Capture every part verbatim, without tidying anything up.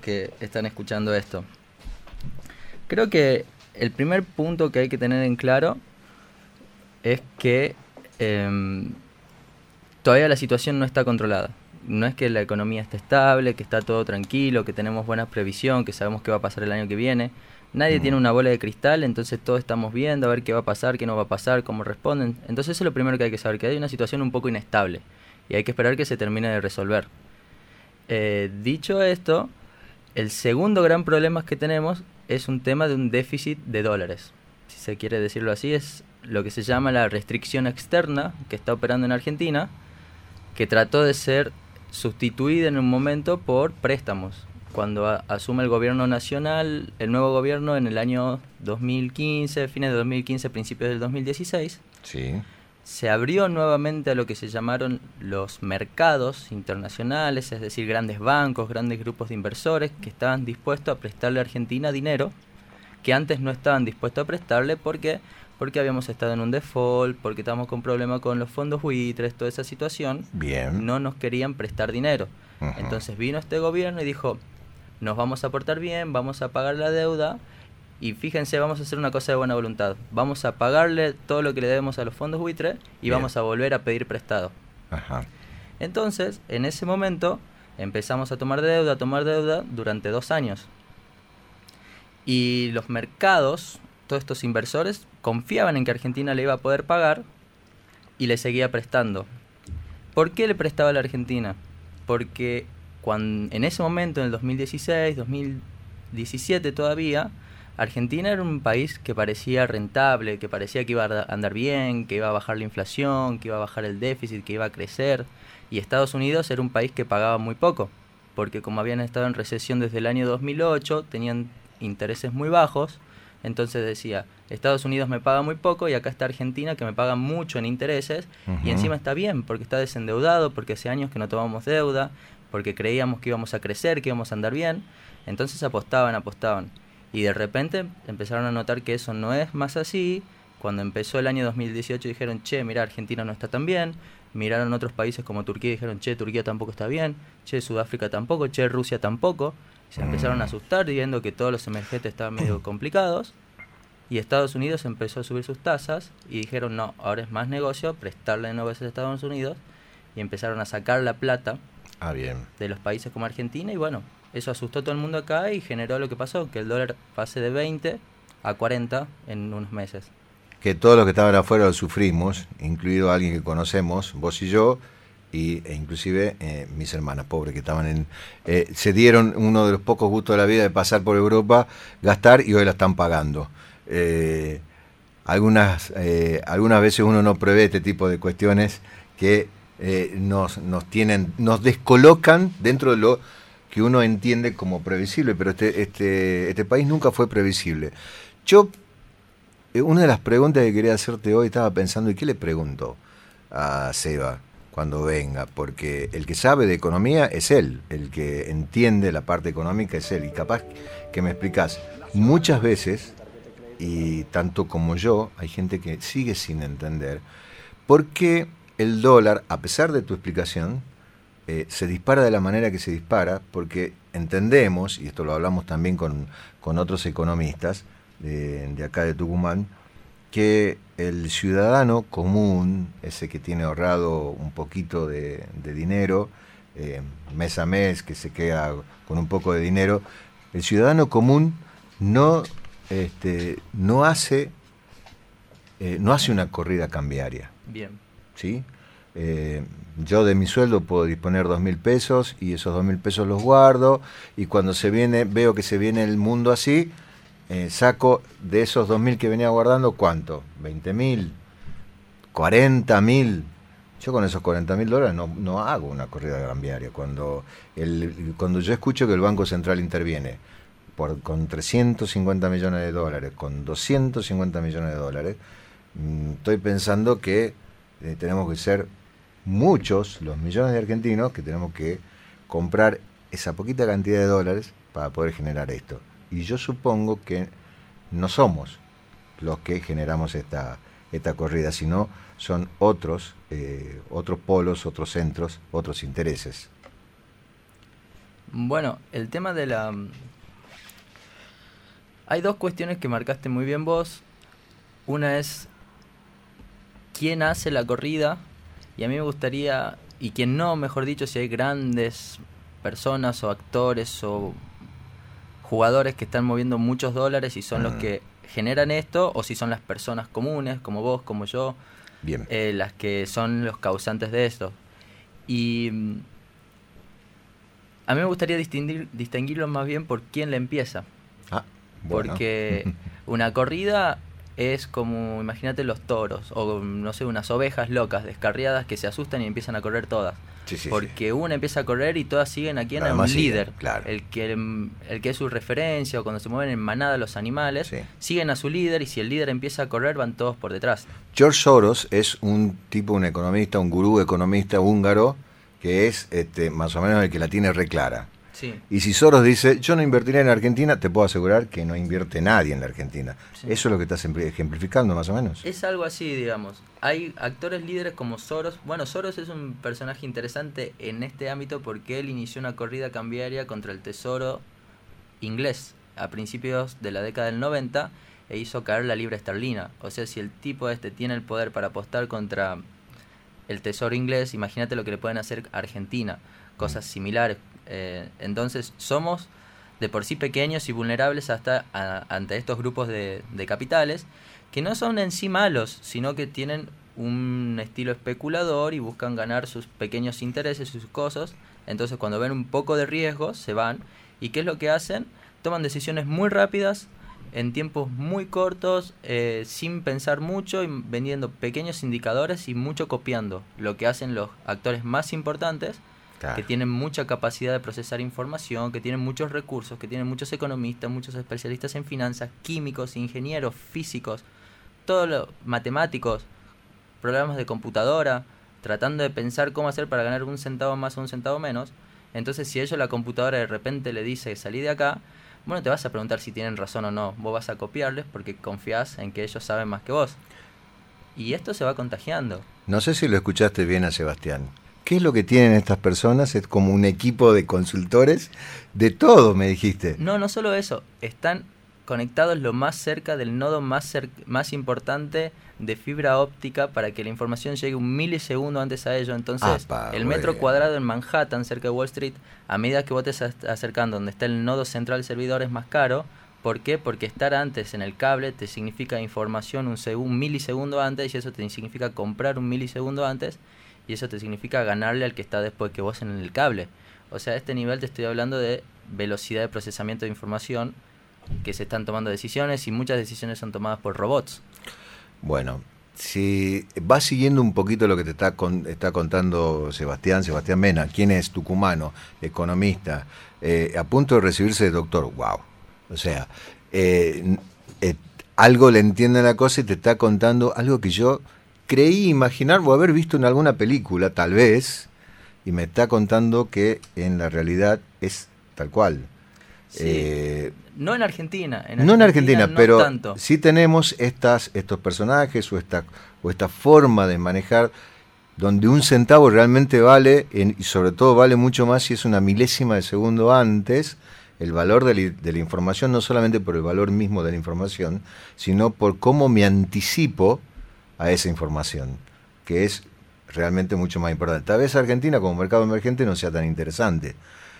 que están escuchando esto. Creo que el primer punto que hay que tener en claro es que eh, todavía la situación no está controlada. No es que la economía esté estable, que está todo tranquilo, que tenemos buena previsión, que sabemos qué va a pasar el año que viene. Nadie mm. tiene una bola de cristal, entonces todos estamos viendo a ver qué va a pasar, qué no va a pasar, cómo responden. Entonces eso es lo primero que hay que saber, que hay una situación un poco inestable y hay que esperar que se termine de resolver. Eh, dicho esto, el segundo gran problema que tenemos es un tema de un déficit de dólares. Si se quiere decirlo así, es lo que se llama la restricción externa que está operando en Argentina, que trató de ser sustituida en un momento por préstamos. Cuando a, asume el gobierno nacional, el nuevo gobierno en el año dos mil quince, fines de dos mil quince, principios del dos mil dieciséis, sí. se abrió nuevamente a lo que se llamaron los mercados internacionales, es decir, grandes bancos, grandes grupos de inversores que estaban dispuestos a prestarle a Argentina dinero que antes no estaban dispuestos a prestarle porque porque habíamos estado en un default, porque estábamos con problemas con los fondos buitres, toda esa situación. Bien. No nos querían prestar dinero. Uh-huh. Entonces vino este gobierno y dijo, nos vamos a portar bien, vamos a pagar la deuda y fíjense, vamos a hacer una cosa de buena voluntad. Vamos a pagarle todo lo que le debemos a los fondos buitres y bien. Vamos a volver a pedir prestado. Ajá. Entonces, en ese momento, empezamos a tomar deuda, a tomar deuda durante dos años. Y los mercados, todos estos inversores, confiaban en que Argentina le iba a poder pagar y le seguía prestando. ¿Por qué le prestaba a la Argentina? Porque cuando, en ese momento, en el dos mil dieciséis, dos mil diecisiete todavía, Argentina era un país que parecía rentable, que parecía que iba a andar bien, que iba a bajar la inflación, que iba a bajar el déficit, que iba a crecer. Y Estados Unidos era un país que pagaba muy poco, porque como habían estado en recesión desde el año dos mil ocho, tenían intereses muy bajos. Entonces decía, Estados Unidos me paga muy poco y acá está Argentina que me paga mucho en intereses. Uh-huh. Y encima está bien porque está desendeudado, porque hace años que no tomamos deuda, porque creíamos que íbamos a crecer, que íbamos a andar bien. Entonces apostaban, apostaban. Y de repente empezaron a notar que eso no es más así. Cuando empezó el año dos mil dieciocho dijeron, che, mira, Argentina no está tan bien. Miraron otros países como Turquía y dijeron, che, Turquía tampoco está bien. Che, Sudáfrica tampoco, che, Rusia tampoco. Se empezaron a asustar viendo que todos los emergentes estaban medio complicados y Estados Unidos empezó a subir sus tasas y dijeron no, ahora es más negocio prestarle de nuevo a Estados Unidos y empezaron a sacar la plata ah, bien. de los países como Argentina y bueno, eso asustó a todo el mundo acá y generó lo que pasó, que el dólar pase de veinte a cuarenta en unos meses. Que todos los que estaban afuera lo sufrimos, incluido alguien que conocemos, vos y yo, y, e inclusive eh, mis hermanas pobres que estaban en eh, se dieron uno de los pocos gustos de la vida de pasar por Europa, gastar y hoy la están pagando. Eh, algunas eh, algunas veces uno no prevé este tipo de cuestiones que eh, nos, nos tienen, nos descolocan dentro de lo que uno entiende como previsible, pero este, este, este país nunca fue previsible. Yo, eh, una de las preguntas que quería hacerte hoy, estaba pensando, ¿y qué le pregunto a Seba cuando venga? Porque el que sabe de economía es él, el que entiende la parte económica es él, y capaz que me explicás, muchas veces, y tanto como yo, hay gente que sigue sin entender, por qué el dólar, a pesar de tu explicación, eh, se dispara de la manera que se dispara, porque entendemos, y esto lo hablamos también con, con otros economistas de, de acá de Tucumán, que el ciudadano común, ese que tiene ahorrado un poquito de, de dinero, eh, mes a mes, que se queda con un poco de dinero, el ciudadano común no, este, no hace eh, no hace una corrida cambiaria. Bien. ¿Sí? Eh, yo de mi sueldo puedo disponer dos mil pesos y esos dos mil pesos los guardo, y cuando se viene, veo que se viene el mundo así, Eh, saco de esos dos mil que venía guardando, ¿cuánto? veinte mil, cuarenta mil. Yo con esos cuarenta mil dólares no, no hago una corrida cambiaria. Cuando, el, cuando yo escucho que el Banco Central interviene por, con trescientos cincuenta millones de dólares, con doscientos cincuenta millones de dólares, mmm, estoy pensando que eh, tenemos que ser muchos los millones de argentinos que tenemos que comprar esa poquita cantidad de dólares para poder generar esto. Y yo supongo que no somos los que generamos esta, esta corrida, sino son otros, eh, otros polos, otros centros, otros intereses. Bueno, el tema de la... Hay dos cuestiones que marcaste muy bien vos. Una es quién hace la corrida, y a mí me gustaría, y quién no, mejor dicho, si hay grandes personas o actores o jugadores que están moviendo muchos dólares y son uh-huh. los que generan esto, o si son las personas comunes, como vos, como yo, bien. Eh, las que son los causantes de esto. Y a mí me gustaría distinguir, distinguirlo más bien por quién le empieza. Ah, bueno. Porque una corrida es como, imagínate los toros, o no sé, unas ovejas locas, descarriadas, que se asustan y empiezan a correr todas. Sí, sí, porque sí. una empieza a correr y todas siguen a quien, a un líder. Claro. El que el que es su referencia, o cuando se mueven en manada los animales, sí. siguen a su líder, y si el líder empieza a correr, van todos por detrás. George Soros es un tipo, un economista, un gurú economista húngaro, que es este, más o menos el que la tiene re clara. Sí. Y si Soros dice, yo no invertiré en Argentina, te puedo asegurar que no invierte nadie en la Argentina. Sí. ¿Eso es lo que estás ejemplificando más o menos? Es algo así, digamos. Hay actores líderes como Soros. Bueno, Soros es un personaje interesante en este ámbito porque él inició una corrida cambiaria contra el tesoro inglés a principios de la década del noventa e hizo caer la libra esterlina. O sea, si el tipo este tiene el poder para apostar contra el tesoro inglés, imagínate lo que le pueden hacer a Argentina. Cosas similares. Eh, entonces somos de por sí pequeños y vulnerables hasta a, ante estos grupos de, de capitales que no son en sí malos, sino que tienen un estilo especulador y buscan ganar sus pequeños intereses, sus cosas. Entonces cuando ven un poco de riesgo se van, y ¿qué es lo que hacen? Toman decisiones muy rápidas en tiempos muy cortos, eh, sin pensar mucho, y vendiendo pequeños indicadores y mucho copiando lo que hacen los actores más importantes. Claro. Que tienen mucha capacidad de procesar información, que tienen muchos recursos, que tienen muchos economistas, muchos especialistas en finanzas, químicos, ingenieros, físicos, todos los matemáticos, programas de computadora, tratando de pensar cómo hacer para ganar un centavo más o un centavo menos. Entonces, si ellos, la computadora, de repente le dice salí de acá, bueno, te vas a preguntar si tienen razón o no. Vos vas a copiarles porque confías en que ellos saben más que vos. Y esto se va contagiando. No sé si lo escuchaste bien a Sebastián. ¿Qué es lo que tienen estas personas? Es como un equipo de consultores de todo, me dijiste. No, no solo eso. Están conectados lo más cerca del nodo más, cer- más importante de fibra óptica para que la información llegue un milisegundo antes a ello. Entonces, Apa, el metro bueno. cuadrado en Manhattan, cerca de Wall Street, a medida que vos te estás acercando donde está el nodo central del servidor, es más caro. ¿Por qué? Porque estar antes en el cable te significa información un, seg- un milisegundo antes, y eso te significa comprar un milisegundo antes. Y eso te significa ganarle al que está después que vos en el cable. O sea, a este nivel te estoy hablando de velocidad de procesamiento de información, que se están tomando decisiones, y muchas decisiones son tomadas por robots. Bueno, si vas siguiendo un poquito lo que te está, con, está contando Sebastián, Sebastián Mena, quien es tucumano, economista, eh, a punto de recibirse de doctor, wow. O sea, eh, eh, algo le entiende la cosa y te está contando algo que yo creí imaginar o haber visto en alguna película, tal vez, y me está contando que en la realidad es tal cual. Sí. Eh, no en Argentina. En no Argentina, en Argentina, no pero tanto. Sí tenemos estas, estos personajes o esta, o esta forma de manejar donde un centavo realmente vale, en, y sobre todo vale mucho más si es una milésima de segundo antes, el valor de la, de la información, no solamente por el valor mismo de la información, sino por cómo me anticipo a esa información, que es realmente mucho más importante. Tal vez Argentina como mercado emergente no sea tan interesante,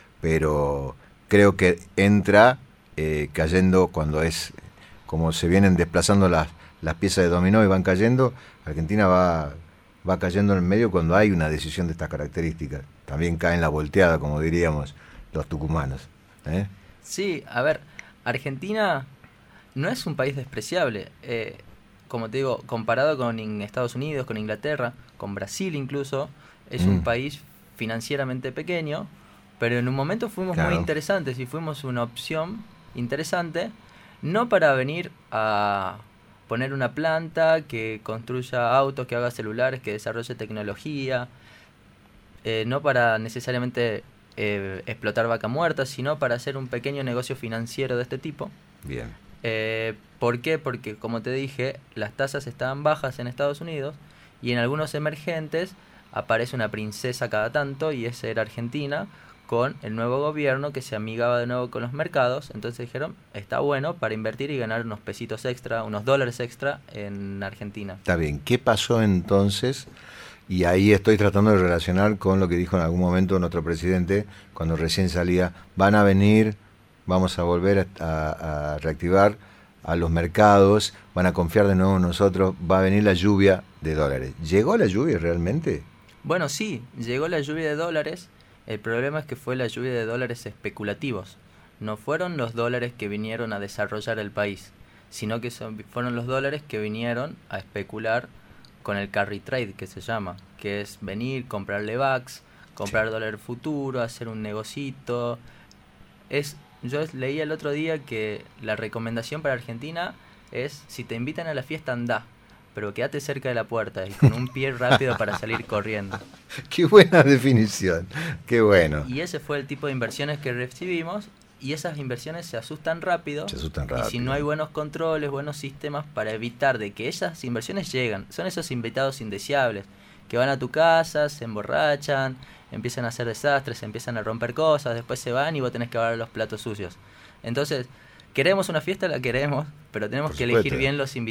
pero creo que entra eh, cayendo cuando es, como se vienen desplazando las, las piezas de dominó y van cayendo, Argentina va, va cayendo en el medio cuando hay una decisión de estas características. También cae en la volteada, como diríamos los tucumanos. ¿eh? Sí, a ver, Argentina no es un país despreciable. Eh, como te digo, comparado con Estados Unidos, con Inglaterra, con Brasil incluso, es mm. un país financieramente pequeño, pero en un momento fuimos claro. muy interesantes y fuimos una opción interesante, no para venir a poner una planta que construya autos, que haga celulares, que desarrolle tecnología, eh, no para necesariamente eh, explotar vaca muerta, sino para hacer un pequeño negocio financiero de este tipo. Bien. Eh, ¿Por qué? Porque, como te dije, las tasas estaban bajas en Estados Unidos, y en algunos emergentes aparece una princesa cada tanto, y esa era Argentina, con el nuevo gobierno que se amigaba de nuevo con los mercados. Entonces dijeron, está bueno para invertir y ganar unos pesitos extra, unos dólares extra en Argentina. Está bien, ¿qué pasó entonces? Y ahí estoy tratando de relacionar con lo que dijo en algún momento nuestro presidente cuando recién salía, van a venir, vamos a volver a, a, a reactivar a los mercados, van a confiar de nuevo en nosotros, va a venir la lluvia de dólares. ¿Llegó la lluvia realmente? Bueno, sí, llegó la lluvia de dólares. El problema es que fue la lluvia de dólares especulativos. No fueron los dólares que vinieron a desarrollar el país, sino que son, fueron los dólares que vinieron a especular con el carry trade, que se llama, que es venir, comprarle bucks, comprar sí. dólar futuro, hacer un negocito. Es, yo leí el otro día que la recomendación para Argentina es, si te invitan a la fiesta, andá, pero quédate cerca de la puerta y con un pie rápido para salir corriendo. Qué buena definición, qué bueno. Y ese fue el tipo de inversiones que recibimos, y esas inversiones se asustan rápido. Se asustan rápido. Y si no hay buenos controles, buenos sistemas para evitar de que esas inversiones lleguen, son esos invitados indeseables que van a tu casa, se emborrachan, empiezan a hacer desastres, empiezan a romper cosas, después se van y vos tenés que lavar los platos sucios. Entonces, queremos una fiesta, la queremos, pero tenemos Por que supuesto. elegir bien los invitados.